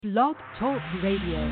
Blog Talk Radio.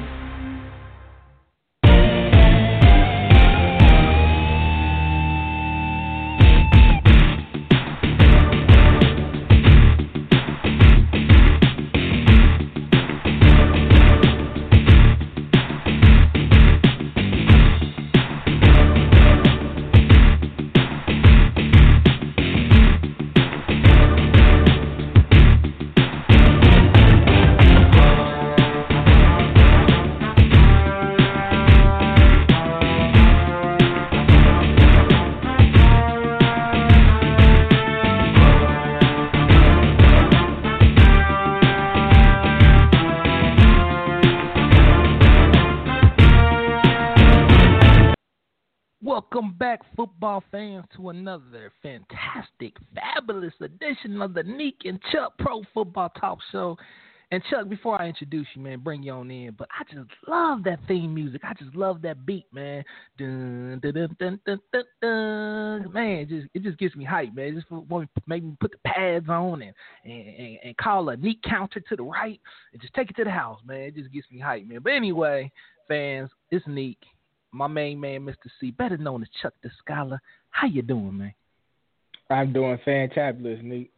Welcome back, football fans, to another fantastic, fabulous edition of the Neek and Chuck Pro Football Talk Show. And Chuck, before I introduce you, man, bring you on in, but I just love that theme music. I just love that beat, man. Dun, dun, dun, dun, dun, dun, dun. Man, it just gets me hyped, man. It just want to make me put the pads on and call a Neek counter to the right and just take it to the house, man. It just gets me hyped, man. But anyway, fans, it's Neek. My main man, Mr. C, better known as Chuck the Scholar. How you doing, man? I'm doing fantabulous, Nick.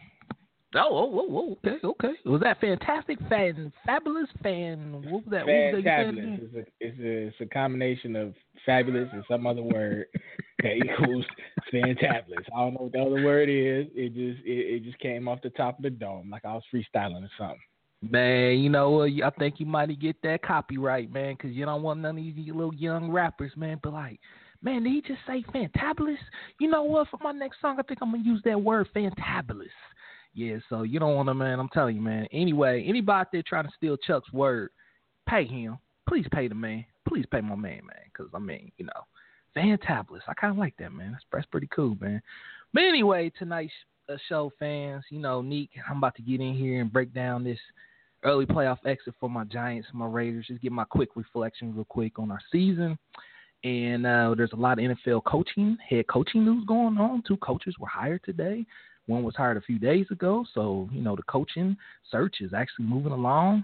Okay. Was that fantastic, fabulous, what was that? Fantabulous. It's a combination of fabulous and some other word that equals fantabulous. I don't know what the other word is. It just came off the top of the dome like I was freestyling or something. Man, you know, I think you might get that copyright, man, because you don't want none of these little young rappers, man. But like, man, did he just say fantabulous? You know what? For my next song, I think I'm going to use that word fantabulous. Yeah, so you don't want to, man. I'm telling you, man. Anyway, anybody out there trying to steal Chuck's word, pay him. Please pay the man. Please pay my man, because, I mean, you know, fantabulous. I kind of like that, man. That's pretty cool, man. But anyway, tonight's show, fans, you know, Neek, I'm about to get in here and break down this early playoff exit for my Giants, my Raiders. Just get my quick reflection real quick on our season. And there's a lot of NFL head coaching news going on. 2 coaches were hired today. One was hired a few days ago. So, you know, the coaching search is actually moving along.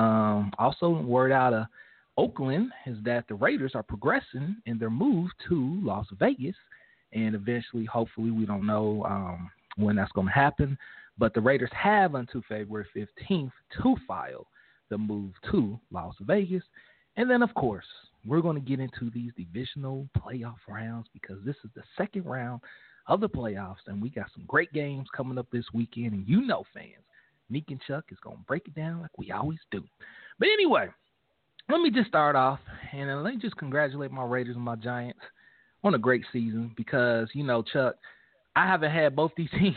Also, word out of Oakland is that the Raiders are progressing in their move to Las Vegas. And eventually, hopefully, we don't know when that's going to happen. But the Raiders have until February 15th to file the move to Las Vegas. And then, of course, we're going to get into these divisional playoff rounds because this is the second round of the playoffs, and we got some great games coming up this weekend. And you know, fans, Neek and Chuck is going to break it down like we always do. But anyway, let me just start off, and let me just congratulate my Raiders and my Giants on a great season because, you know, Chuck, I haven't had both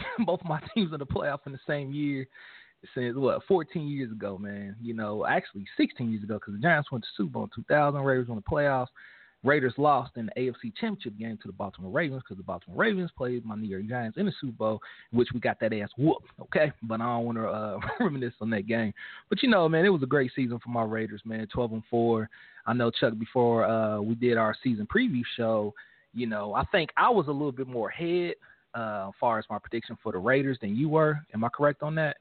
my teams in the playoff in the same year since, 14 years ago, man. You know, actually 16 years ago because the Giants went to Super Bowl in 2000. Raiders won the playoffs. Raiders lost in the AFC Championship game to the Baltimore Ravens because the Baltimore Ravens played my New York Giants in the Super Bowl, in which we got that ass whooped, okay? But I don't want to reminisce on that game. But, you know, man, it was a great season for my Raiders, man, 12-4. I know, Chuck, before we did our season preview show, you know, I think I was a little bit more ahead as far as my prediction for the Raiders than you were. Am I correct on that?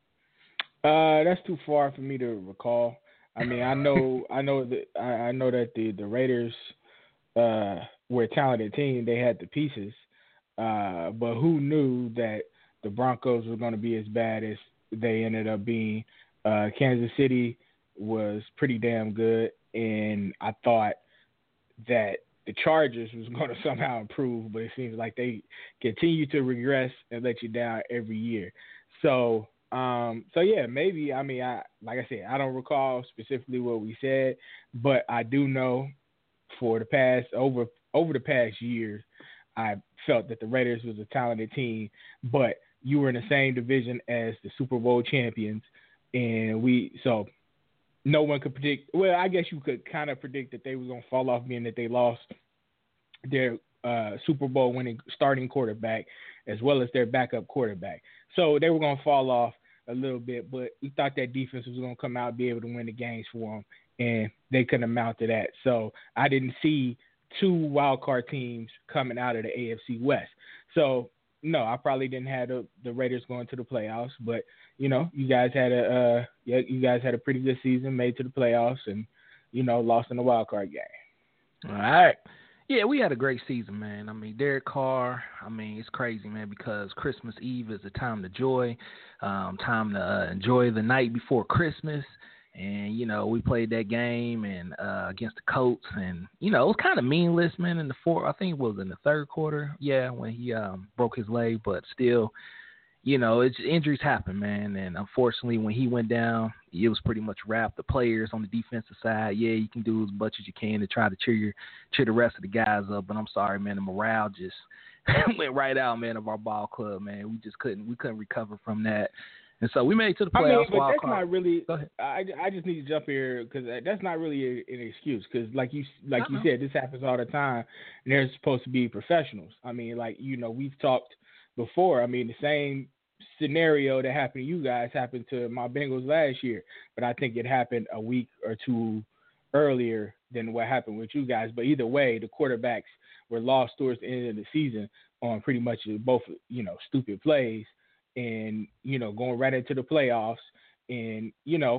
That's too far for me to recall. I mean, I know that the Raiders were a talented team. They had the pieces, but who knew that the Broncos were going to be as bad as they ended up being? Kansas City was pretty damn good, and I thought that the Chargers was going to somehow improve, but it seems like they continue to regress and let you down every year. So yeah, maybe. I mean, like I said, I don't recall specifically what we said, but I do know for the past over the past years, I felt that the Raiders was a talented team, but you were in the same division as the Super Bowl champions, and so no one could predict. Well, I guess you could kind of predict that they were going to fall off, being that they lost their Super Bowl winning starting quarterback as well as their backup quarterback. So they were going to fall off a little bit, but we thought that defense was going to come out and be able to win the games for them, and they couldn't amount to that. So I didn't see 2 wild card teams coming out of the AFC West. So no, I probably didn't have the Raiders going to the playoffs, but you guys had you guys had a pretty good season, made to the playoffs, and lost in the wild card game. All right. Yeah, we had a great season, man. I mean, Derek Carr, it's crazy, man, because Christmas Eve is a time to joy, time to enjoy the night before Christmas. And, we played that game and against the Colts. And, it was kind of meaningless, man, in I think it was in the third quarter, when he broke his leg. But still, injuries happen, man. And unfortunately, when he went down, it was pretty much wrapped. The players on the defensive side, you can do as much as you can to try to cheer the rest of the guys up. But I'm sorry, man, the morale just went right out, man, of our ball club, man. We couldn't recover from that. And so we made it to the playoffs. But that's not really. I just need to jump here because that's not really an excuse. Because like you said, this happens all the time, and they're supposed to be professionals. We've talked before. The same scenario that happened to you guys happened to my Bengals last year, but I think it happened a week or two earlier than what happened with you guys. But either way, the quarterbacks were lost towards the end of the season on pretty much both stupid plays. And, going right into the playoffs and,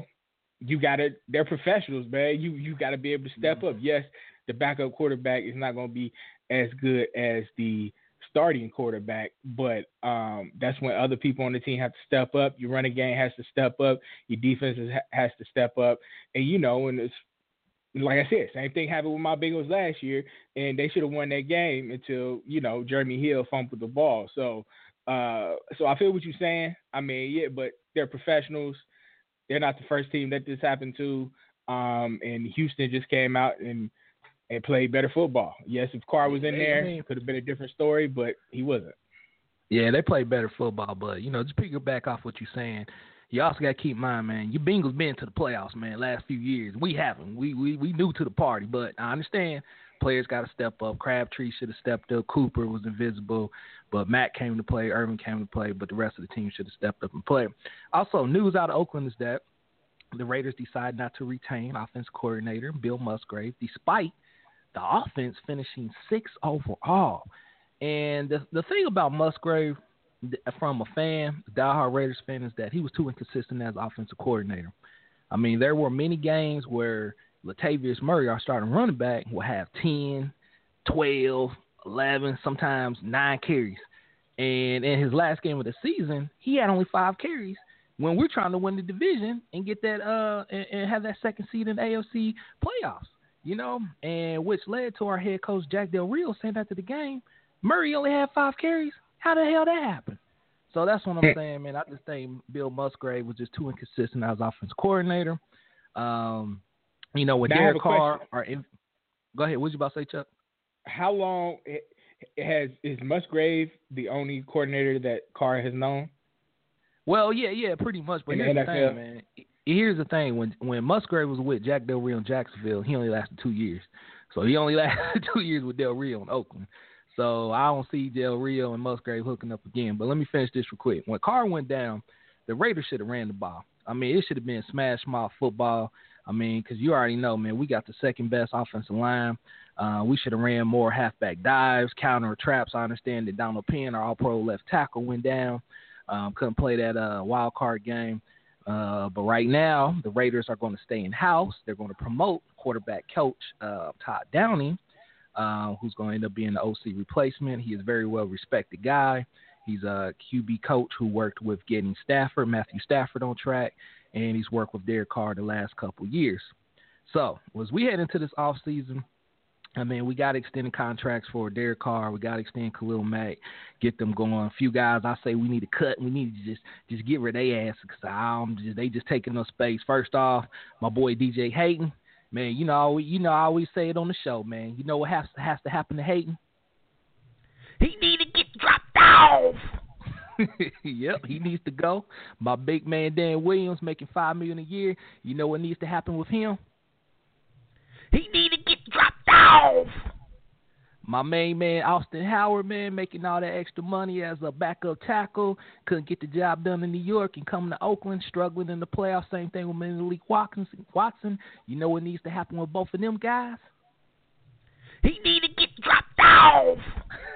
they're professionals, man. You got to be able to step up. Yes, the backup quarterback is not going to be as good as the starting quarterback, but that's when other people on the team have to step up. Your running game has to step up. Your defense has to step up. And, and it's, like I said, same thing happened with my Bengals last year, and they should have won that game until, Jeremy Hill fumbled the ball. So I feel what you're saying. But they're professionals. They're not the first team that this happened to. And Houston just came out and played better football. Yes, if Carr was in there, it could have been a different story, but he wasn't. Yeah, they played better football, but, just piggyback off what you're saying, you also got to keep in mind, man, your Bengals been to the playoffs, man, last few years. We haven't. We new to the party, but I understand players got to step up. Crabtree should have stepped up. Cooper was invisible, but Matt came to play. Irvin came to play, but the rest of the team should have stepped up and played. Also, news out of Oakland is that the Raiders decided not to retain offensive coordinator Bill Musgrave, despite the offense finishing 6th overall. And the thing about Musgrave, from a fan, a diehard Raiders fan, is that he was too inconsistent as offensive coordinator. There were many games where Latavius Murray, our starting running back, will have 10, 12, 11, sometimes 9 carries. And in his last game of the season, he had only 5 carries when we're trying to win the division and get that and have that second seed in the AFC playoffs, and which led to our head coach Jack Del Rio saying after the game, Murray only had 5 carries. How the hell that happened? So that's what I'm saying, man. I just think Bill Musgrave was just too inconsistent as offensive coordinator. With Derek Carr. Go ahead. What was you about to say, Chuck? How long is Musgrave the only coordinator that Carr has known? Well, yeah, pretty much. But here's the thing, man. Here's the thing. When Musgrave was with Jack Del Rio in Jacksonville, he only lasted 2 years. So he only lasted 2 years with Del Rio in Oakland. So I don't see Del Rio and Musgrave hooking up again. But let me finish this real quick. When Carr went down, the Raiders should have ran the ball. It should have been smash mouth football. Because you already know, man, we got the second best offensive line. We should have ran more halfback dives, counter traps. I understand that Donald Penn, our all-pro left tackle, went down. Couldn't play that wild card game. But right now, the Raiders are going to stay in-house. They're going to promote quarterback coach Todd Downing, who's going to end up being the OC replacement. He is a very well-respected guy. He's a QB coach who worked with getting Matthew Stafford on track, and he's worked with Derek Carr the last couple years. So as we head into this offseason, we got extended contracts for Derek Carr. We got to extend Khalil Mack, get them going. A few guys I say we need to cut. We need to just get rid of their ass because they just taking up space. First off, my boy DJ Hayden, man, I always say it on the show, man. You know what has to happen to Hayden? He need to get dropped off. Yep, he needs to go. My big man Dan Williams making $5 million a year. You know what needs to happen with him? He need to get dropped off. My main man Austin Howard, man, making all that extra money as a backup tackle. Couldn't get the job done in New York and coming to Oakland, struggling in the playoffs. Same thing with Malik Watson. You know what needs to happen with both of them guys? He need to get dropped off.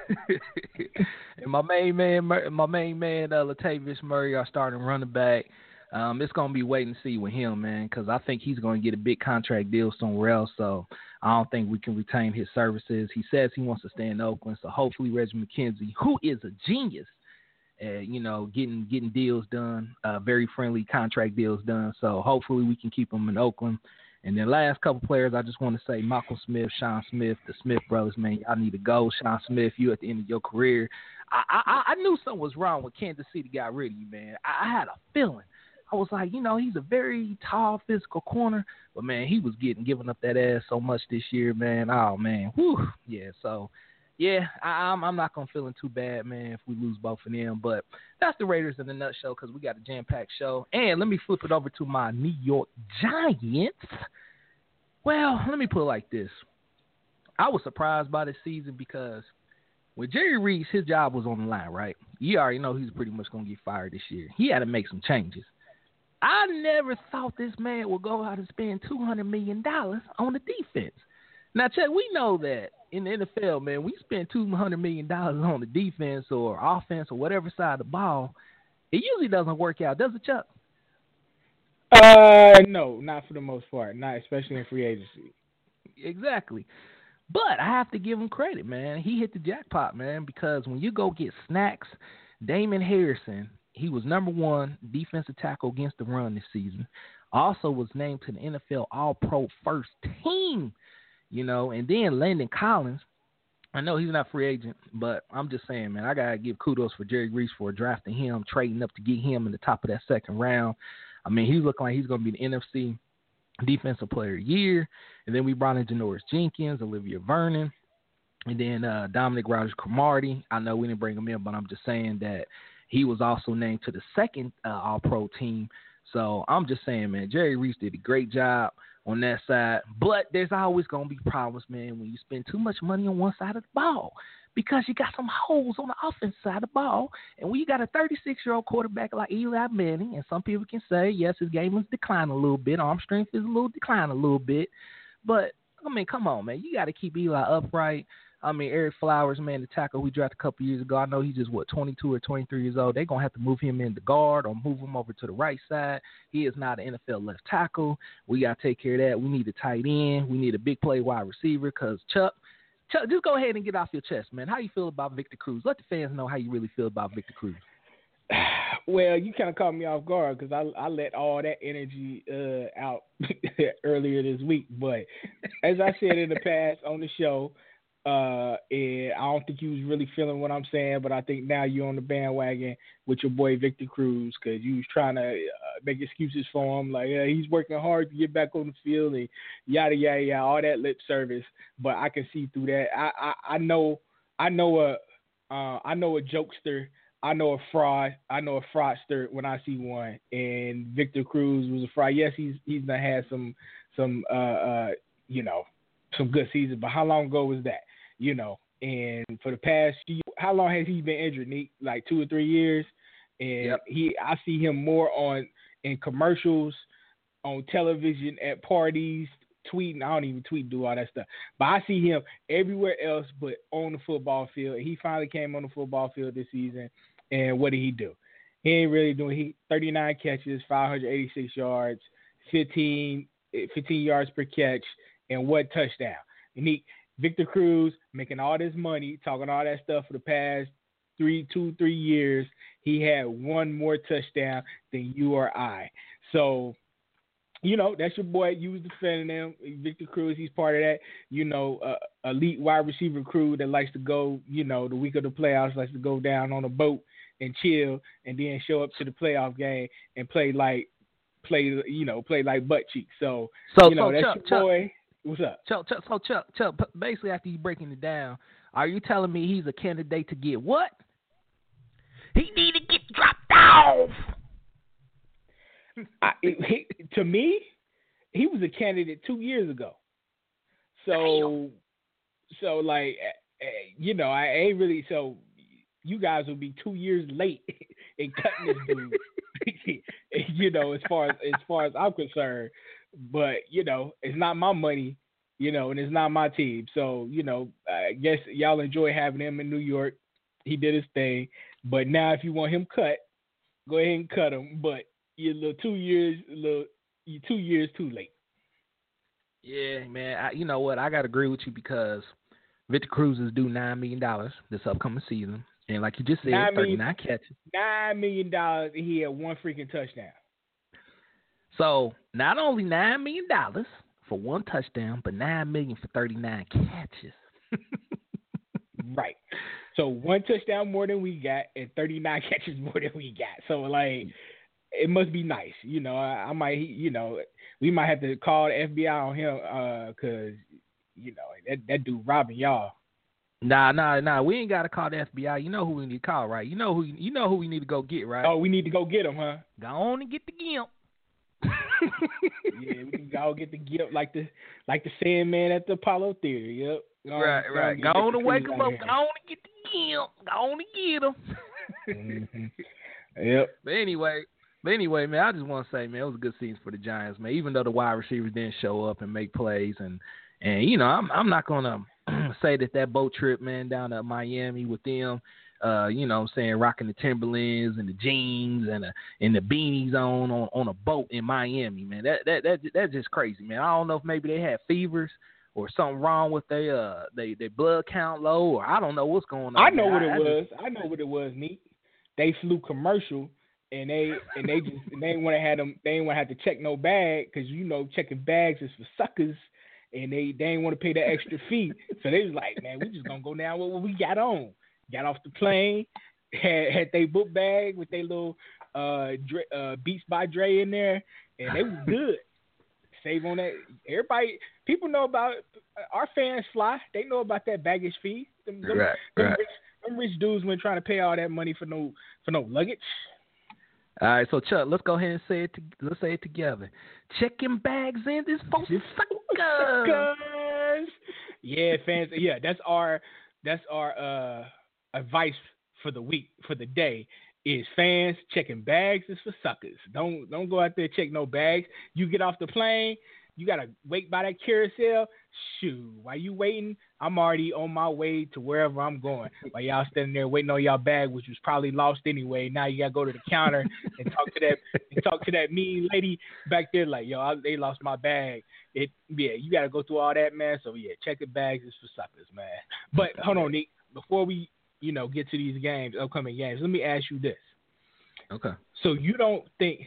And my main man, Latavius Murray, our starting running back. It's gonna be wait and see with him, man, because I think he's gonna get a big contract deal somewhere else. So I don't think we can retain his services. He says he wants to stay in Oakland, so hopefully Reggie McKenzie, who is a genius, getting deals done, very friendly contract deals done. So hopefully we can keep him in Oakland. And then last couple players, I just want to say Malcolm Smith, Sean Smith, the Smith brothers, man, y'all need to go. Sean Smith, you at the end of your career. I knew something was wrong when Kansas City got rid of you, man. I had a feeling. I was like, he's a very tall, physical corner, but man, he was giving up that ass so much this year, man. Oh man, whew. Yeah. So, yeah, I'm not gonna feeling too bad, man, if we lose both of them. But that's the Raiders in a nutshell because we got a jam-packed show. And let me flip it over to my New York Giants. Well, let me put it like this: I was surprised by this season because when Jerry Reese, his job was on the line, right? You already know he's pretty much gonna get fired this year. He had to make some changes. I never thought this man would go out and spend $200 million on the defense. Now, Chuck, we know that in the NFL, man, we spend $200 million on the defense or offense or whatever side of the ball. It usually doesn't work out, does it, Chuck? No, not for the most part, not especially in free agency. Exactly. But I have to give him credit, man. He hit the jackpot, man, because when you go get snacks, Damon Harrison, he was number one defensive tackle against the run this season. Also was named to the NFL All-Pro first team, and then Landon Collins. I know he's not a free agent, but I'm just saying, man, I got to give kudos for Jerry Reese for drafting him, trading up to get him in the top of that second round. I mean, he's looking like he's going to be the NFC Defensive Player of the Year. And then we brought in Janoris Jenkins, Olivia Vernon, and then Dominic Rodgers-Cromartie. I know we didn't bring him in, but I'm just saying that he was also named to the second All-Pro team. So I'm just saying, man, Jerry Reese did a great job on that side. But there's always going to be problems, man, when you spend too much money on one side of the ball because you got some holes on the offense side of the ball. And when you got a 36-year-old quarterback like Eli Manning, and some people can say, yes, his game is declining a little bit. Arm strength is declining a little bit. But, I mean, come on, man. You got to keep Eli upright. I mean, Eric Flowers, man, the tackle we drafted a couple years ago. I know he's just, 22 or 23 years old. They're going to have to move him in the guard or move him over to the right side. He is not an NFL left tackle. We got to take care of that. We need a tight end. We need a big play wide receiver because Chuck, just go ahead and get off your chest, man. How you feel about Victor Cruz? Let the fans know how you really feel about Victor Cruz. Well, you kind of caught me off guard because I let all that energy out earlier this week. But as I said in the past on the show, and I don't think you was really feeling what I'm saying, but I think now you're on the bandwagon with your boy Victor Cruz because you was trying to make excuses for him, like he's working hard to get back on the field and yada yada yada, all that lip service. But I can see through that. I know a jokester. I know a fraud. I know a fraudster when I see one. And Victor Cruz was a fraud. Yes, he's gonna have some good seasons. But how long ago was that? And for the past few, how long has he been injured, Nick? Like 2 or 3 years. And yep. I see him more in commercials, on television, at parties, tweeting. I don't even tweet, do all that stuff. But I see him everywhere else but on the football field. He finally came on the football field this season. And what did he do? He ain't really doing. 39 catches, 586 yards, 15 yards per catch, and what touchdown? And Victor Cruz making all this money, talking all that stuff for the past 3 years. He had one more touchdown than you or I. So, that's your boy. You was defending him. Victor Cruz, he's part of that, elite wide receiver crew that likes to go, the week of the playoffs, likes to go down on a boat and chill and then show up to the playoff game and play like butt cheeks. So that's Chuck, your boy. What's up? Chuck, basically after you breaking it down, are you telling me he's a candidate to get what? He need to get dropped off. To me, he was a candidate 2 years ago. So like, I ain't really. So you guys will be 2 years late in cutting this dude. As far as I'm concerned. But it's not my money. and it's not my team. So, I guess y'all enjoy having him in New York. He did his thing. But now if you want him cut, go ahead and cut him. But you're you're 2 years too late. Yeah, man. You know what? I got to agree with you because Victor Cruz is due $9 million this upcoming season. And like you just said, 39 catches. $9 million, and he had one freaking touchdown. So not only $9 million for one touchdown, but $9 million for 39 catches. Right. So one touchdown more than we got, and 39 catches more than we got. So like, it must be nice. I might, we might have to call the FBI on him because, that dude robbing y'all. Nah. We ain't got to call the FBI. You know who we need to call, right? You know who we need to go get, right? Oh, we need to go get him, huh? Go on and get the gimp. Yeah, we can go get the gimp like the Sandman at the Apollo Theater. Yep. Right. Go on and wake him up. Go on and get the gimp. Go on and get him. Yep. But anyway, man, I just want to say, man, it was a good season for the Giants, man. Even though the wide receivers didn't show up and make plays, and I'm not gonna say that boat trip, man, down to Miami with them, rocking the Timberlands and the jeans and the beanies on a boat in Miami, man. That's just crazy, man. I don't know if maybe they had fevers or something wrong with their blood count low, or I don't know what's going on. I know what it was, Neat. They flew commercial. And they ain't want to have to check no bag because checking bags is for suckers, and they ain't want to pay that extra fee. So they was like, man, we just gonna go down with what we got on. Got off the plane, had they book bag with their little Beats by Dre in there, and they was good. Save on that. People know about our fans fly. They know about that baggage fee. Them rich dudes weren't trying to pay all that money for no luggage. All right, so Chuck, let's go ahead and say it. Let's say it together. Checking bags in this for suckers. Yeah, fans. Yeah, that's our advice for the week, for the day, is fans checking bags is for suckers. Don't go out there check no bags. You get off the plane, you gotta wait by that carousel. Shoot, while you waiting, I'm already on my way to wherever I'm going. While y'all standing there waiting on y'all bag, which was probably lost anyway. Now you gotta go to the counter and talk to that mean lady back there like, yo, they lost my bag. You gotta go through all that, man. So yeah, checking bags is for suckers, man. But hold on, Nick, before we get to these upcoming games, let me ask you this. Okay. So you don't think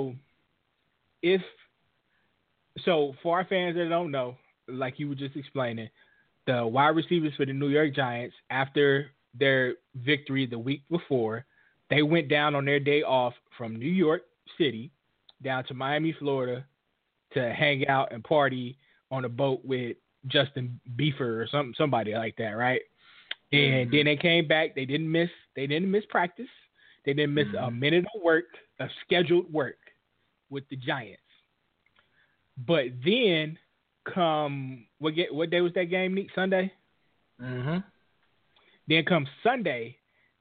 So for our fans that don't know, like you were just explaining, the wide receivers for the New York Giants, after their victory the week before, they went down on their day off from New York City down to Miami, Florida, to hang out and party on a boat with Justin Bieber or somebody like that, right? And then they came back. They didn't miss practice. They didn't miss a minute of scheduled work with the Giants. But then what day was that game, Nick? Sunday? Mm-hmm. Then come Sunday,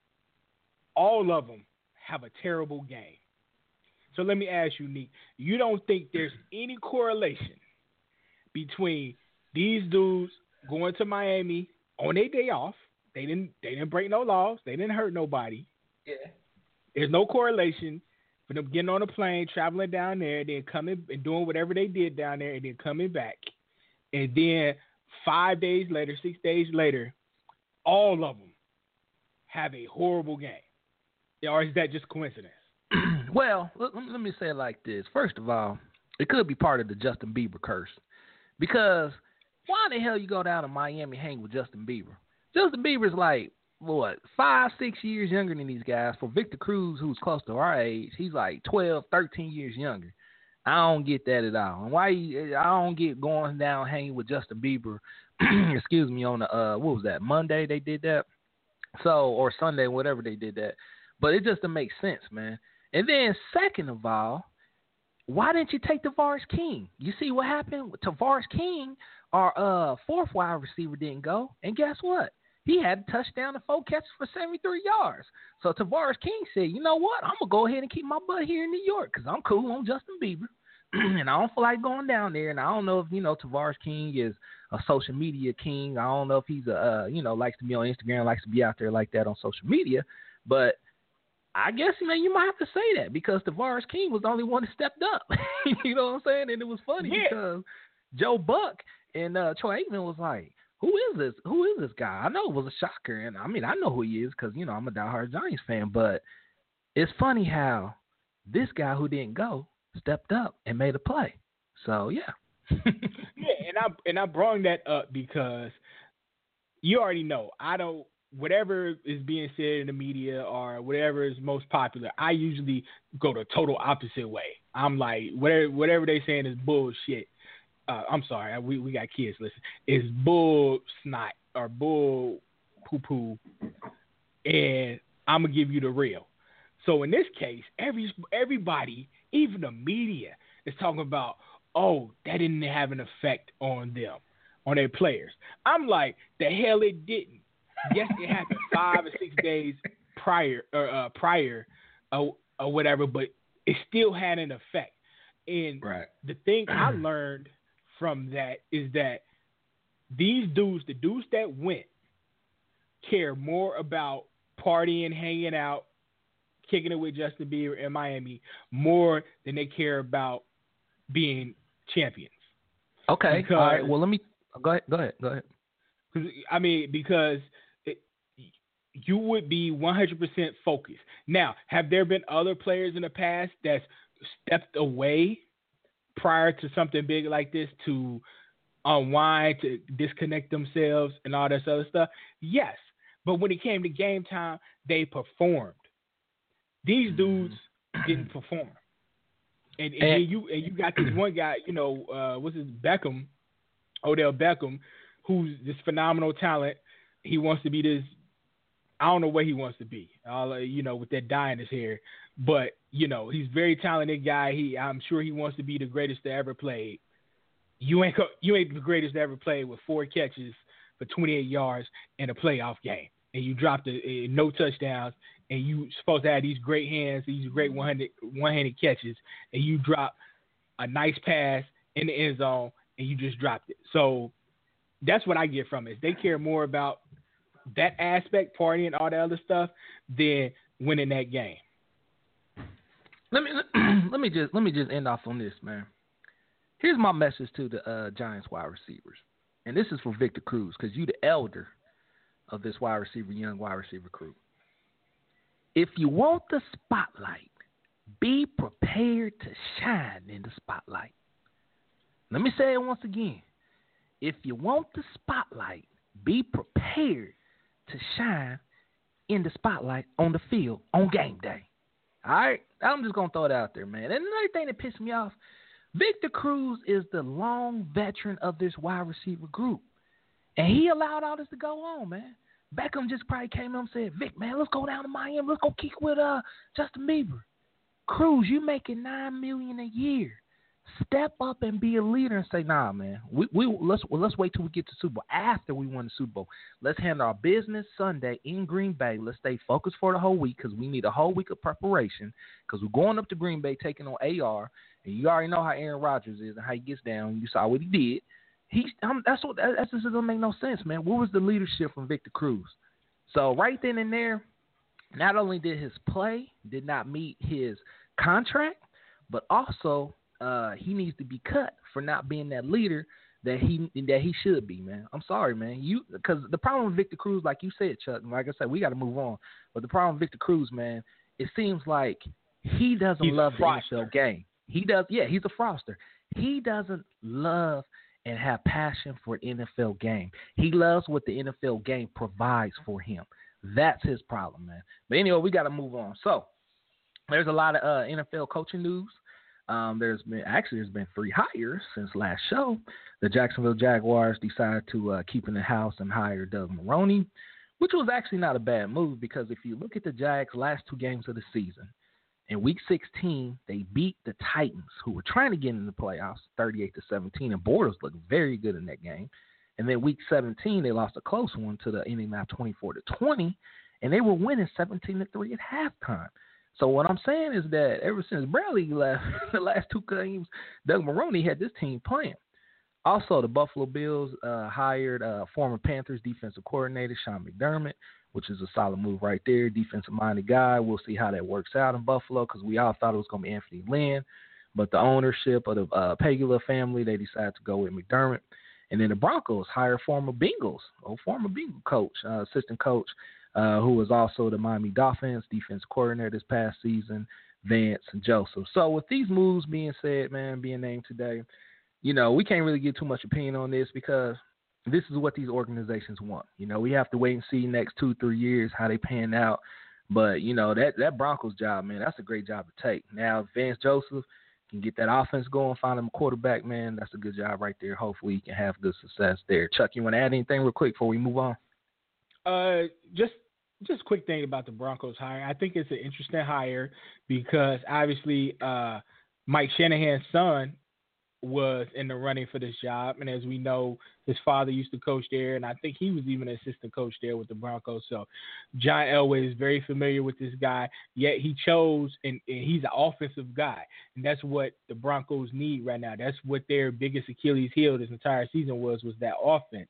all of them have a terrible game. So let me ask you, Nick, you don't think there's any correlation between these dudes going to Miami on their day off? They didn't break no laws. They didn't hurt nobody. Yeah. There's no correlation for them getting on a plane, traveling down there, then coming and doing whatever they did down there, and then coming back. And then 5 days later, 6 days later, all of them have a horrible game. Or is that just coincidence? Well, let me say it like this. First of all, it could be part of the Justin Bieber curse. Because why the hell you go down to Miami and hang with Justin Bieber? Justin Bieber's like, 5-6 years younger than these guys. For Victor Cruz, who's close to our age, he's like 12, 13 years younger. I don't get that at all. And I don't get going down hanging with Justin Bieber, excuse me, on the, what was that, Monday they did that? So, or Sunday, whatever they did that. But it just doesn't make sense, man. And then second of all, why didn't you take Tavares King? You see what happened? Tavares King, our fourth wide receiver, didn't go. And guess what? He had a touchdown and 4 catches for 73 yards. So Tavares King said, you know what? I'm going to go ahead and keep my butt here in New York because I'm cool on Justin Bieber. and I don't feel like going down there. And I don't know if Tavares King is a social media king. I don't know if he's likes to be on Instagram, likes to be out there like that on social media. But I guess, man, you might have to say that because Tavares King was the only one that stepped up. You know what I'm saying? And it was funny because Joe Buck and Troy Aikman was like, who is this? Who is this guy? I know it was a shocker. And, I mean, I know who he is because, I'm a diehard Giants fan. But it's funny how this guy who didn't go stepped up and made a play. So, yeah. And I brought that up because you already know whatever is being said in the media or whatever is most popular, I usually go the total opposite way. I'm like, whatever they saying is bullshit. I'm sorry, we got kids listening. It's bull snot or bull poo poo, and I'm gonna give you the real. So in this case, everybody, even the media, is talking about, oh, that didn't have an effect on them, on their players. I'm like, the hell it didn't. Yes, it happened 5 or 6 days prior or whatever, but it still had an effect. And the thing I learned from that is that the dudes that went, care more about partying, hanging out, kicking it with Justin Bieber in Miami more than they care about being champions. Okay. All right. Well, let me go ahead. Because you would be 100% focused. Now, have there been other players in the past that stepped away prior to something big like this to unwind, to disconnect themselves and all this other stuff? Yes. But when it came to game time, they performed. These dudes didn't perform. And you got this one guy, what's his Beckham, Odell Beckham, who's this phenomenal talent. He wants to be this, I don't know what he wants to be, with that dye in his hair. But, he's a very talented guy. I'm sure he wants to be the greatest that ever played. You ain't the greatest that ever played with 4 catches for 28 yards in a playoff game. And you dropped no touchdowns, and you supposed to have these great hands, these great one-handed catches, and you drop a nice pass in the end zone, and you just dropped it. So that's what I get from it. They care more about that aspect, partying, all that other stuff, than winning that game. Let me just end off on this, man. Here's my message to the Giants wide receivers, and this is for Victor Cruz because you the elder of this young wide receiver crew. If you want the spotlight, be prepared to shine in the spotlight. Let me say it once again. If you want the spotlight, be prepared to shine in the spotlight on the field on game day. All right? I'm just going to throw it out there, man. And another thing that pissed me off, Victor Cruz is the long veteran of this wide receiver group. And he allowed all this to go on, man. Beckham just probably came up and said, Vic, man, let's go down to Miami. Let's go kick with Justin Bieber. Cruz, you making $9 million a year. Step up and be a leader and say, nah, man, let's wait till we get to Super Bowl. After we won the Super Bowl, let's handle our business Sunday in Green Bay. Let's stay focused for the whole week because we need a whole week of preparation because we're going up to Green Bay taking on AR, and you already know how Aaron Rodgers is and how he gets down. You saw what he did. That just doesn't make no sense, man. Where was the leadership from Victor Cruz? So right then and there, not only did his play did not meet his contract, but also he needs to be cut for not being that leader that he should be, man. I'm sorry, man. Because the problem with Victor Cruz, like you said, Chuck, and like I said, we got to move on. But the problem with Victor Cruz, man, it seems like he doesn't love the NFL game. He does, yeah, he's a fraudster. He doesn't love and have passion for the NFL game. He loves what the NFL game provides for him. That's his problem, man. But anyway, we got to move on. So there's a lot of NFL coaching news. There's been 3 hires since last show. The Jacksonville Jaguars decided to keep in the house and hire Doug Marrone, which was actually not a bad move because if you look at the Jags' last 2 games of the season, in Week 16, they beat the Titans, who were trying to get into the playoffs, 38-17, and Bortles looked very good in that game. And then Week 17, they lost a close one to the Indianapolis 24-20, and they were winning 17-3 at halftime. So what I'm saying is that ever since Bradley left, the last two games, Doug Marrone had this team playing. Also, the Buffalo Bills hired former Panthers defensive coordinator Sean McDermott, which is a solid move right there. Defensive-minded guy. We'll see how that works out in Buffalo because we all thought it was going to be Anthony Lynn. But the ownership of the Pegula family, they decided to go with McDermott. And then the Broncos hired former Bengal coach, assistant coach, who was also the Miami Dolphins defense coordinator this past season, Vance Joseph. So with these moves being said, man, being named today, we can't really get too much opinion on this because this is what these organizations want. We have to wait and see next 2-3 years how they pan out. But, that Broncos job, man, that's a great job to take. Now, if Vance Joseph can get that offense going, find him a quarterback, man, that's a good job right there. Hopefully he can have good success there. Chuck, you want to add anything real quick before we move on? Just a quick thing about the Broncos hire. I think it's an interesting hire because obviously Mike Shanahan's son was in the running for this job. And as we know, his father used to coach there, and I think he was even an assistant coach there with the Broncos. So John Elway is very familiar with this guy, yet he chose, and he's an offensive guy. And that's what the Broncos need right now. That's what their biggest Achilles heel this entire season was that offense.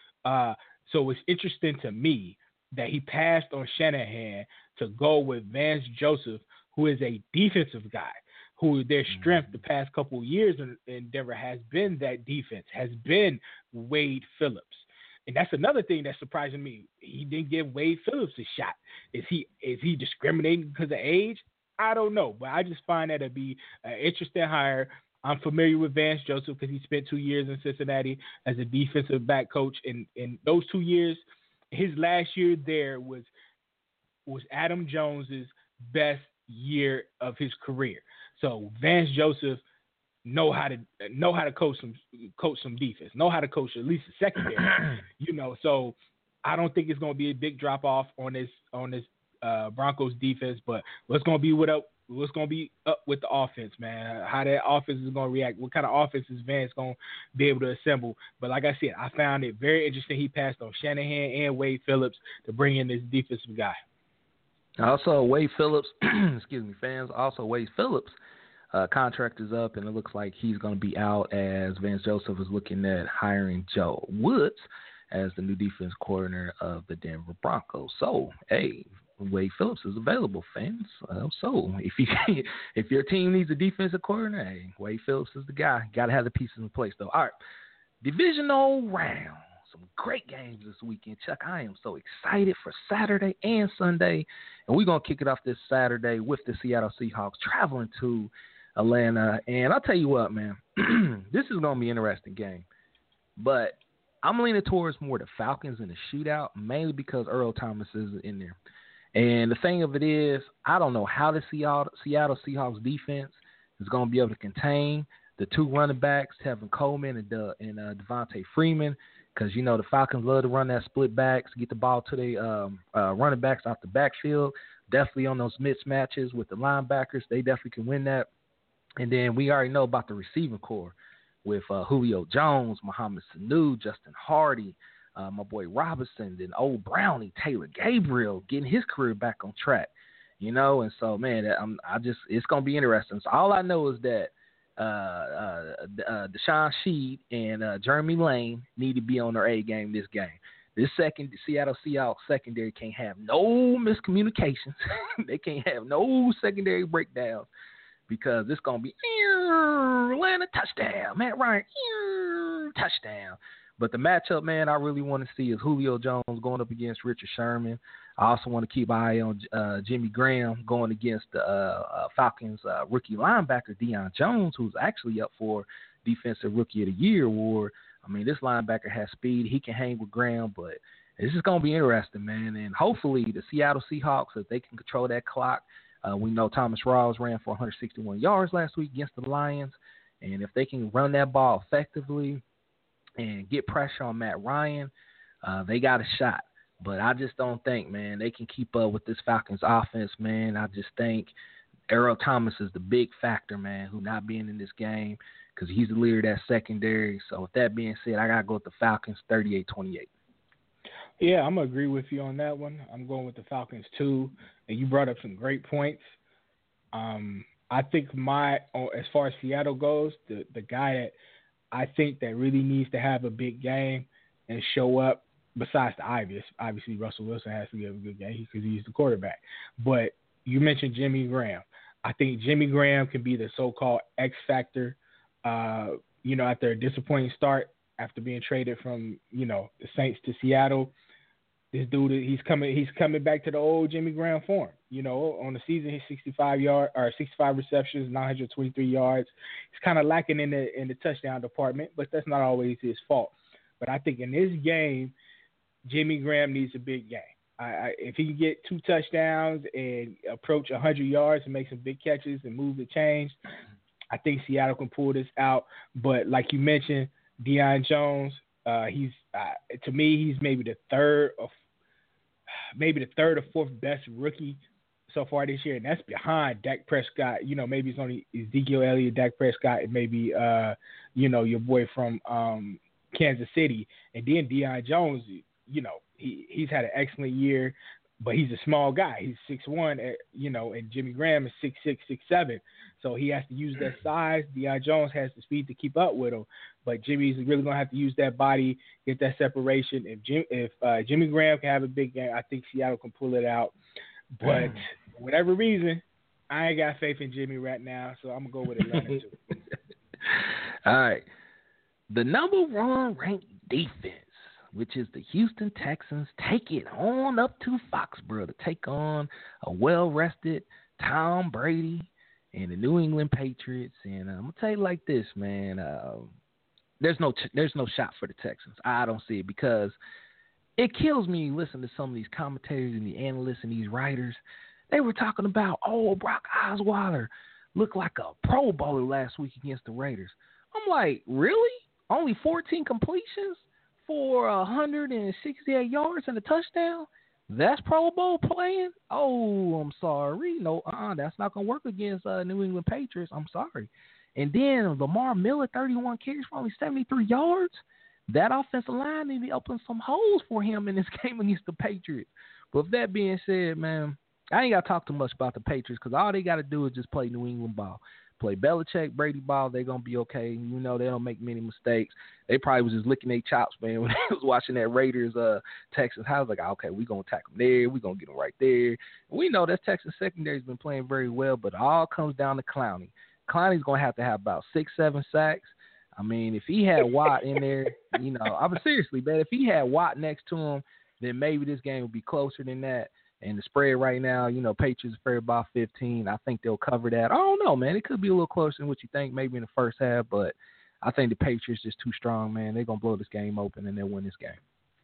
So it's interesting to me that he passed on Shanahan to go with Vance Joseph, who is a defensive guy, who their strength the past couple of years in Denver has been that defense, has been Wade Phillips. And that's another thing that's surprising me. He didn't give Wade Phillips a shot. Is he discriminating because of age? I don't know, but I just find that to be an interesting hire. I'm familiar with Vance Joseph because he spent 2 years in Cincinnati as a defensive back coach. And in those 2 years, his last year there was Adam Jones's best year of his career. So Vance Joseph know how to coach some defense, know how to coach at least a secondary. So I don't think it's going to be a big drop off on this Broncos defense, but what's going to be up with the offense, man? How that offense is going to react? What kind of offense is Vance going to be able to assemble? But like I said, I found it very interesting. He passed on Shanahan and Wade Phillips to bring in this defensive guy. Also, Wade Phillips, excuse me, fans. Also, Wade Phillips' contract is up, and it looks like he's going to be out as Vance Joseph is looking at hiring Joe Woods as the new defense coordinator of the Denver Broncos. So, hey, Wade Phillips is available, fans. So, if your team needs a defensive coordinator, hey, Wade Phillips is the guy. Got to have the pieces in place, though. All right, divisional round. Some great games this weekend, Chuck. I am so excited for Saturday and Sunday. And we're going to kick it off this Saturday with the Seattle Seahawks traveling to Atlanta. And I'll tell you what, man, this is going to be an interesting game. But I'm leaning towards more the Falcons in the shootout, mainly because Earl Thomas is in there. And the thing of it is, I don't know how the Seattle Seahawks defense is going to be able to contain the two running backs, Tevin Coleman and Devontae Freeman. Because, the Falcons love to run that split backs, get the ball to the running backs off the backfield. Definitely on those mismatches with the linebackers, they definitely can win that. And then we already know about the receiving core with Julio Jones, Mohamed Sanu, Justin Hardy, my boy Robinson, then old Brownie, Taylor Gabriel, getting his career back on track. And so, man, it's going to be interesting. So all I know is that Deshaun Sheed and Jeremy Lane need to be on their A game this game. This Seattle Seahawks secondary can't have no miscommunications. They can't have no secondary breakdowns because it's going to be Atlanta touchdown. Matt Ryan, touchdown. But the matchup, man, I really want to see is Julio Jones going up against Richard Sherman. I also want to keep an eye on Jimmy Graham going against the Falcons rookie linebacker Deion Jones, who's actually up for Defensive Rookie of the Year award. I mean, this linebacker has speed. He can hang with Graham, but this is going to be interesting, man. And hopefully the Seattle Seahawks, if they can control that clock, we know Thomas Rawls ran for 161 yards last week against the Lions. And if they can run that ball effectively and get pressure on Matt Ryan, they got a shot. But I just don't think, man, they can keep up with this Falcons offense, man. I just think Earl Thomas is the big factor, man, who not being in this game because he's the leader of that secondary. So with that being said, I got to go with the Falcons 38-28. Yeah, I'm going to agree with you on that one. I'm going with the Falcons too. And you brought up some great points. I think as far as Seattle goes, the guy that I think that really needs to have a big game and show up, besides the obvious, obviously Russell Wilson has to have a good game because he's the quarterback. But you mentioned Jimmy Graham. I think Jimmy Graham can be the so-called X factor. After a disappointing start, after being traded from the Saints to Seattle, this dude he's coming back to the old Jimmy Graham form. On the season he's 65 receptions, 923 yards. He's kind of lacking in the touchdown department, but that's not always his fault. But I think in this game, Jimmy Graham needs a big game. If he can get 2 touchdowns and approach 100 yards and make some big catches and move the chains, I think Seattle can pull this out. But like you mentioned, Deion Jones, he's to me he's maybe the third or fourth best rookie so far this year, and that's behind Dak Prescott. Maybe it's only Ezekiel Elliott, Dak Prescott, and maybe your boy from Kansas City, and then Deion Jones. He's had an excellent year, but he's a small guy. He's 6'1", and Jimmy Graham is 6'6", 6'7", so he has to use that size. Deion Jones has the speed to keep up with him, but Jimmy's really gonna have to use that body, get that separation. If Jimmy Graham can have a big game, I think Seattle can pull it out. But for whatever reason, I ain't got faith in Jimmy right now, so I'm gonna go with Atlanta too. All right, the number 1 ranked defense, which is the Houston Texans, take it on up to Foxborough to take on a well-rested Tom Brady and the New England Patriots. And I'm gonna tell you like this, man. There's no shot for the Texans. I don't see it, because it kills me listening to some of these commentators and the analysts and these writers. They were talking about, Brock Osweiler looked like a Pro Bowler last week against the Raiders. I'm like, really? Only 14 completions for 168 yards and a touchdown? That's Pro Bowl playing? Oh, I'm sorry. No, that's not going to work against New England Patriots. I'm sorry. And then Lamar Miller, 31 carries for only 73 yards. That offensive line need to open some holes for him in this game against the Patriots. But with that being said, man, I ain't got to talk too much about the Patriots, because all they got to do is just play New England ball. Play Belichick, Brady ball, they're going to be okay. They don't make many mistakes. They probably was just licking their chops, man, when they was watching that Raiders Texans. I was like, okay, we're going to attack them there. We're going to get them right there. We know that Texas secondary has been playing very well, but it all comes down to Clowney. Clowney's going to have about 6-7 sacks. I mean, if he had Watt in there, I mean, seriously, man, if he had Watt next to him, then maybe this game would be closer than that. And the spread right now, Patriots spread about 15. I think they'll cover that. I don't know, man. It could be a little closer than what you think maybe in the first half, but I think the Patriots just too strong, man. They're going to blow this game open, and they'll win this game.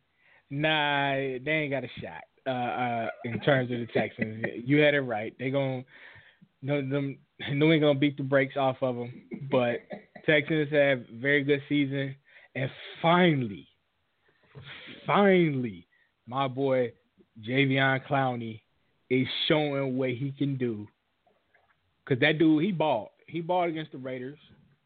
Nah, they ain't got a shot in terms of the Texans. You had it right. They're going to – New England going to beat the brakes off of them. But Texans have a very good season. And finally, my boy – Jadeveon Clowney is showing what he can do. Because that dude, he balled. He balled against the Raiders.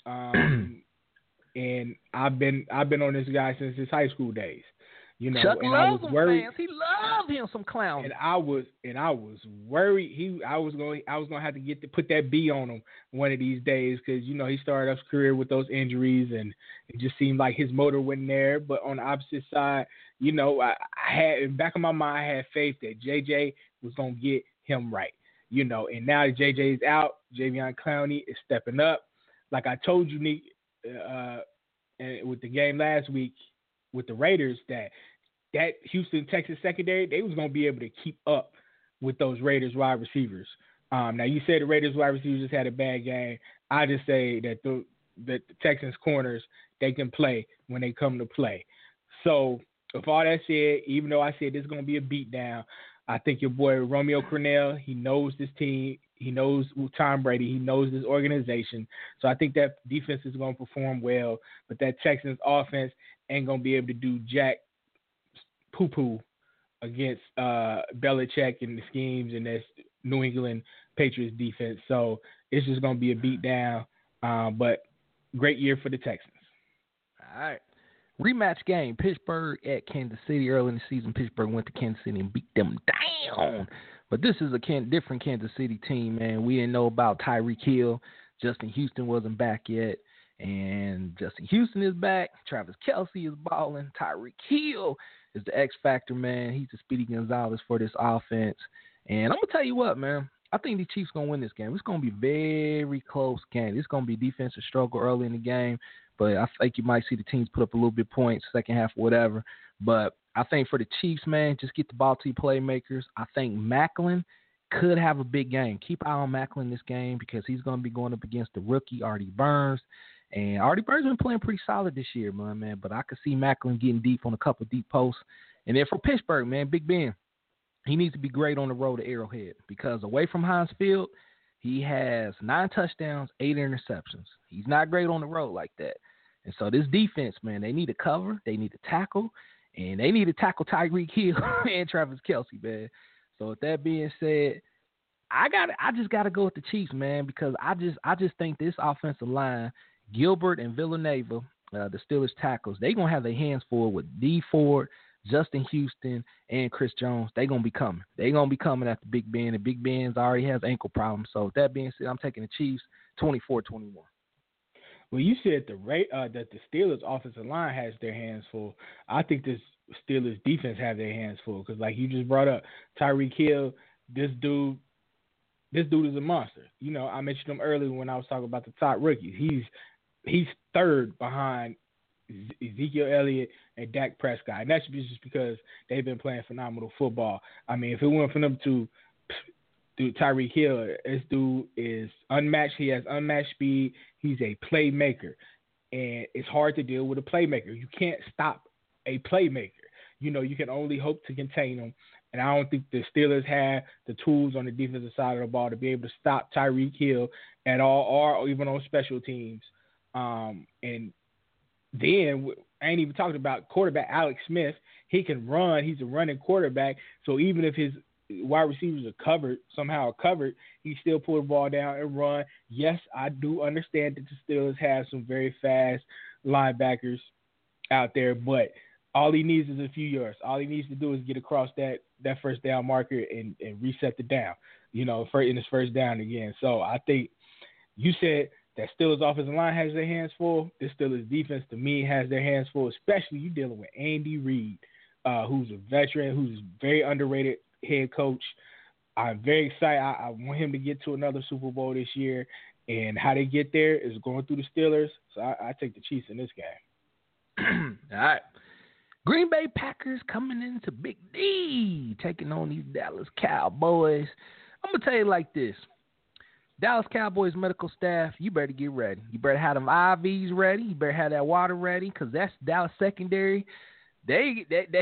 And I've been on this guy since his high school days. Chuck and loves I was him, worried. fans. He loved him some Clowney. And I was worried I was gonna have to put that B on him one of these days, because he started off his career with those injuries, and it just seemed like his motor wasn't there. But on the opposite side, I had, in the back of my mind, I had faith that JJ was gonna get him right. And now that JJ's out, Jadeveon Clowney is stepping up. Like I told you, Nick, and with the game last week with the Raiders, that Houston Texas secondary, they was going to be able to keep up with those Raiders wide receivers. Now, you said the Raiders wide receivers just had a bad game. I just say that the Texans corners, they can play when they come to play. So, with all that said, even though I said this is going to be a beatdown, I think your boy Romeo Crennel, he knows this team. He knows Tom Brady. He knows this organization. So I think that defense is going to perform well. But that Texans offense ain't going to be able to do jack poo-poo against Belichick and the schemes and this New England Patriots defense. So it's just going to be a beatdown. But great year for the Texans. All right. Rematch game, Pittsburgh at Kansas City. Early in the season, Pittsburgh went to Kansas City and beat them down But this is a different Kansas City team, man. We didn't know about Tyreek Hill. Justin Houston wasn't back yet. And Justin Houston is back. Travis Kelce is balling. Tyreek Hill is the X factor, man. He's the Speedy Gonzalez for this offense. And I'm going to tell you what, man. I think the Chiefs going to win this game. It's going to be a very close game. It's going to be a defensive struggle early in the game. But I think you might see the teams put up a little bit of points, second half or whatever. But I think for the Chiefs, man, just get the ball to your playmakers. I think Macklin could have a big game. Keep an eye on Macklin this game because he's going to be going up against the rookie, Artie Burns. And Artie Burns been playing pretty solid this year, man. But I could see Macklin getting deep on a couple of deep posts. And then for Pittsburgh, man, Big Ben, he needs to be great on the road to Arrowhead because away from Heinz Field, he has 9 touchdowns, 8 interceptions. He's not great on the road like that. And so this defense, man, they need to cover, they need to tackle, and they need to tackle Tyreek Hill and Travis Kelce, man. So with that being said, I just gotta go with the Chiefs, man, because I just think this offensive line, Gilbert and Villanueva, the Steelers tackles, they gonna have their hands full with Dee Ford, Justin Houston, and Chris Jones. They gonna be coming. They gonna be coming after Big Ben, and Big Ben's already has ankle problems. So with that being said, I'm taking the Chiefs 24-21. Well, you said that the Steelers' offensive line has their hands full. I think this Steelers' defense have their hands full because, like you just brought up, Tyreek Hill, this dude is a monster. You know, I mentioned him earlier when I was talking about the top rookies. He's third behind Ezekiel Elliott and Dak Prescott, and that's just because they've been playing phenomenal football. I mean, if it weren't for them to Tyreek Hill, this dude is unmatched. He has unmatched speed. He's a playmaker, and it's hard to deal with a playmaker. You can't stop a playmaker. You know, you can only hope to contain him, and I don't think the Steelers have the tools on the defensive side of the ball to be able to stop Tyreek Hill at all or even on special teams. And then I ain't even talking about quarterback Alex Smith. He can run. He's a running quarterback, so even if his wide receivers are somehow covered, he still pull the ball down and run. Yes, I do understand that the Steelers have some very fast linebackers out there, but all he needs is a few yards. All he needs to do is get across that first down marker and reset the down, you know, in his first down again. So I think you said that Steelers offensive line has their hands full. This Steelers defense, to me, has their hands full, especially you dealing with Andy Reid, who's a veteran, who's very underrated head coach. I'm very excited. I want him to get to another Super Bowl this year, and how they get there is going through the Steelers. So I take the Chiefs in this game. All right. Green Bay Packers coming into Big D, taking on these Dallas Cowboys. I'm going to tell you like this. Dallas Cowboys medical staff, you better get ready. You better have them IVs ready. You better have that water ready because that's Dallas secondary. They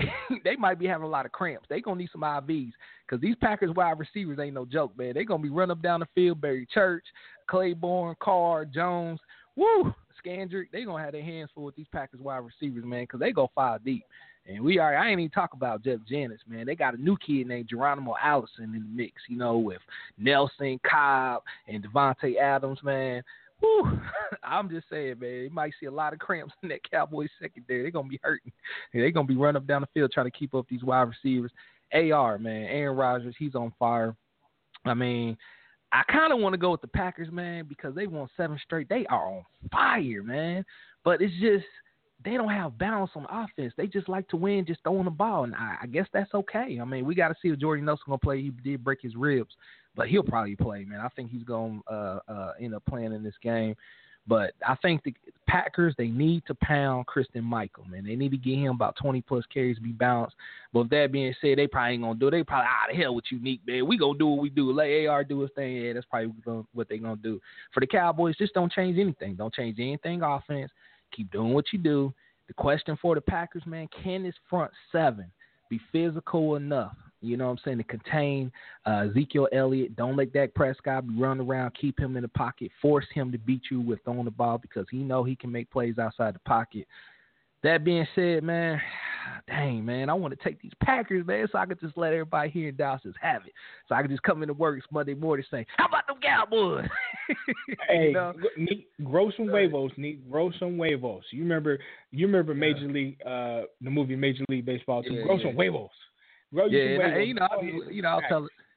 might be having a lot of cramps. They going to need some IVs because these Packers wide receivers ain't no joke, man. They going to be running up down the field, Barry Church, Claiborne, Carr, Jones, Scandrick. They going to have their hands full with these Packers wide receivers, man, because they go 5 deep. And I ain't even talk about Jeff Janis, man. They got a new kid named Geronimo Allison in the mix, you know, with Nelson, Cobb, and Devontae Adams, man. Woo. I'm just saying, man, you might see a lot of cramps in that Cowboys secondary. They're going to be hurting. They're going to be running up down the field trying to keep up these wide receivers. AR, man, Aaron Rodgers, he's on fire. I mean, I kind of want to go with the Packers, man, because they won 7 straight. They are on fire, man. But it's just they don't have balance on offense. They just like to win just throwing the ball, and I guess that's okay. I mean, we got to see if Jordy Nelson going to play. He did break his ribs, but he'll probably play, man. I think he's going to end up playing in this game. But I think the Packers, they need to pound Christian Michael, man. They need to get him about 20-plus carries to be balanced. But with that being said, they probably ain't going to do it. They probably, the hell with you, Neek, man. We going to do what we do. Let AR do his thing. Yeah, that's probably what they going to do. For the Cowboys, just don't change anything. Don't change anything offense. Keep doing what you do. The question for the Packers, man, can this front 7 be physical enough, you know what I'm saying, to contain Ezekiel Elliott? Don't let Dak Prescott be running around. Keep him in the pocket. Force him to beat you with throwing the ball because he know he can make plays outside the pocket. That being said, man, dang, man, I want to take these Packers, man, so I could just let everybody here in Dallas just have it. So I could just come into work Monday morning saying, how about them Cowboys? Hey, you know? Grow some huevos, Nick. Grow some huevos. You remember Major League, the movie Major League Baseball too. Grow some huevos. Grow some huevos. I'll tell it.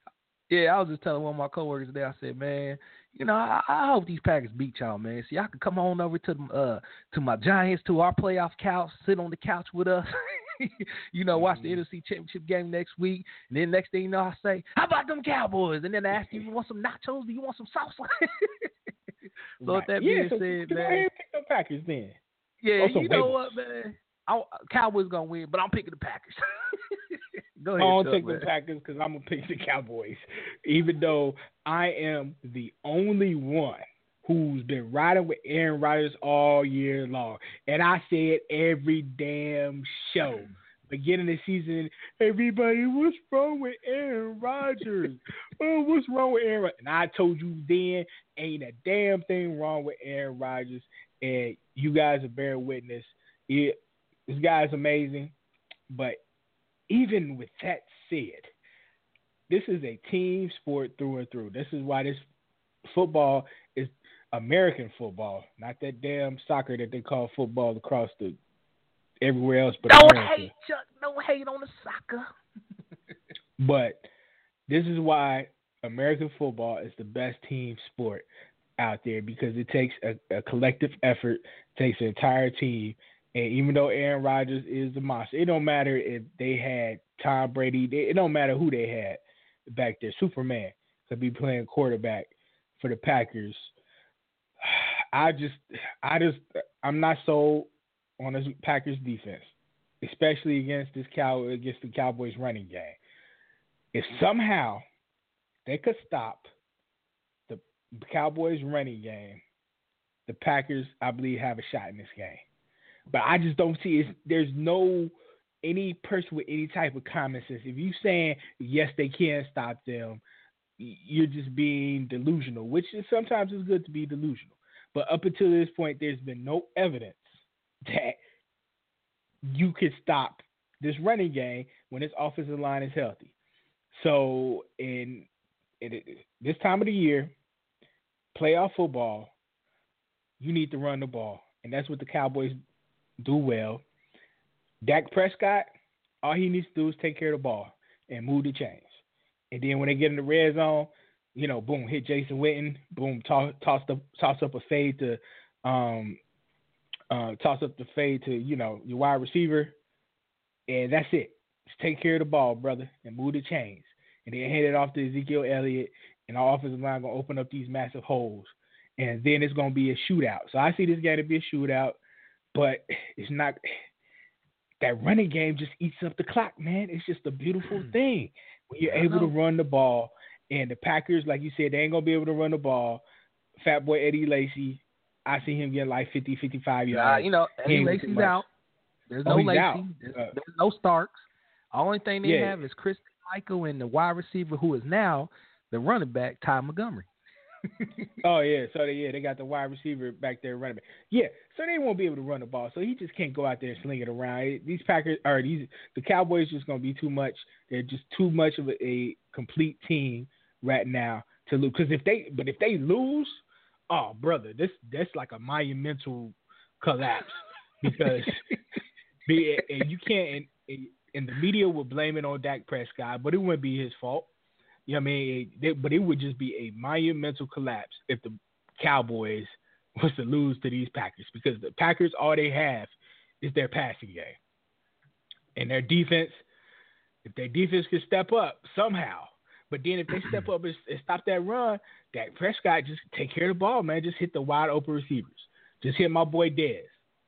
Yeah, I was just telling one of my coworkers today. I said, man, I hope these Packers beat y'all, man. So y'all can come on over to my Giants, to our playoff couch, sit on the couch with us. Watch the NFC Championship game next week. And then next thing you know, I say, how about them Cowboys? And then I ask you, you want some nachos? Do you want some salsa? So with that being said, man, go ahead and pick the Packers then. Yeah, you know what, man? Cowboys gonna win, but I'm picking the Packers. Go ahead. I don't take the Packers because I'm gonna pick the Cowboys, even though I am the only one who's been riding with Aaron Rodgers all year long, and I say it every damn show. Beginning of the season, everybody, what's wrong with Aaron Rodgers? Oh, what's wrong with Aaron? And I told you then, ain't a damn thing wrong with Aaron Rodgers, and you guys are bearing witness. This guy's amazing, but even with that said, this is a team sport through and through. This is why this football is American football, not that damn soccer that they call football across the everywhere else but Don't America. hate, Chuck. Don't hate on the soccer. But this is why American football is the best team sport out there, because it takes a collective effort, takes an entire team. And even though Aaron Rodgers is the monster, it don't matter if they had Tom Brady. It don't matter who they had back there. Superman could be playing quarterback for the Packers. I'm not sold on this Packers defense, especially against the Cowboys running game. If somehow they could stop the Cowboys running game, the Packers, I believe, have a shot in this game. But I just don't see it. There's no any person with any type of common sense. If you're saying, yes, they can stop them, you're just being delusional, which is sometimes it's good to be delusional. But up until this point, there's been no evidence that you could stop this running game when this offensive line is healthy. So in this time of the year, playoff football, you need to run the ball. And that's what the Cowboys do well. Dak Prescott, all he needs to do is take care of the ball and move the chains. And then when they get in the red zone, boom, hit Jason Witten, boom, toss up a fade to your wide receiver, and that's it. Just take care of the ball, brother, and move the chains. And then hand it off to Ezekiel Elliott, and our offensive line gonna open up these massive holes. And then it's gonna be a shootout. So I see this game to be a shootout. But it's not – that running game just eats up the clock, man. It's just a beautiful thing when you're able to run the ball. And the Packers, like you said, they ain't going to be able to run the ball. Fat boy Eddie Lacy, I see him getting like 50, 55 yards. Eddie Lacy's out. There's no Lacy. There's no Starks. Only thing they have is Chris Michael and the wide receiver who is now the running back, Ty Montgomery. Oh, yeah. So, they got the wide receiver back there running back. Yeah, so they won't be able to run the ball. So, he just can't go out there and sling it around. These Packers – the Cowboys just going to be too much. They're just too much of a complete team right now to lose. Because if they lose, oh, brother, that's like a monumental collapse. Because and you can't – and the media will blame it on Dak Prescott, but it wouldn't be his fault. You know what I mean? But it would just be a monumental collapse if the Cowboys was to lose to these Packers, because the Packers, all they have is their passing game. And their defense, if their defense could step up somehow, but then if they step up and stop that run, Dak Prescott just take care of the ball, man. Just hit the wide open receivers. Just hit my boy Dez.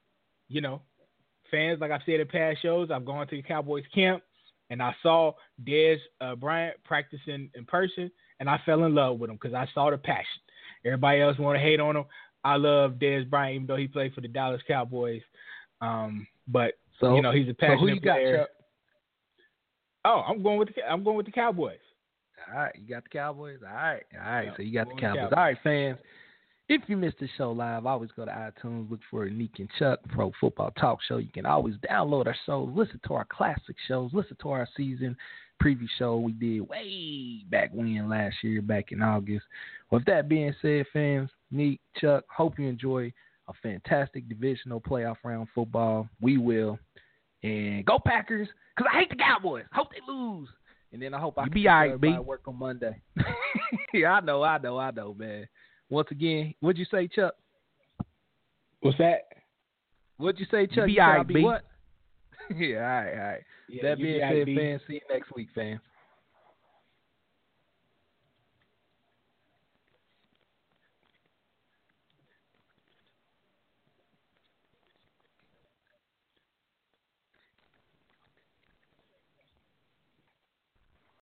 Fans, like I've said in past shows, I've gone to the Cowboys camp, and I saw Dez Bryant practicing in person, and I fell in love with him because I saw the passion. Everybody else want to hate on him. I love Dez Bryant, even though he played for the Dallas Cowboys. But he's a passionate player. So who you got, Chuck? Oh, I'm going with the Cowboys. All right, you got the Cowboys. All right. So you got the Cowboys. All right, fans. If you missed the show live, always go to iTunes, look for Neek and Chuck Pro Football Talk Show. You can always download our shows, listen to our classic shows, listen to our season preview show we did way back when last year, back in August. With that being said, fans, Neek, Chuck, hope you enjoy a fantastic divisional playoff round football. We will. And go Packers, because I hate the Cowboys. Hope they lose. And then I hope I can be see all right, everybody B. work on Monday. Yeah, I know, man. Once again, what'd you say, Chuck? What's that? What'd you say, Chuck? You be You said all I'll right, be B. what? Yeah, all right. Yeah, That you being be said, IB. fans, see you next week, fans.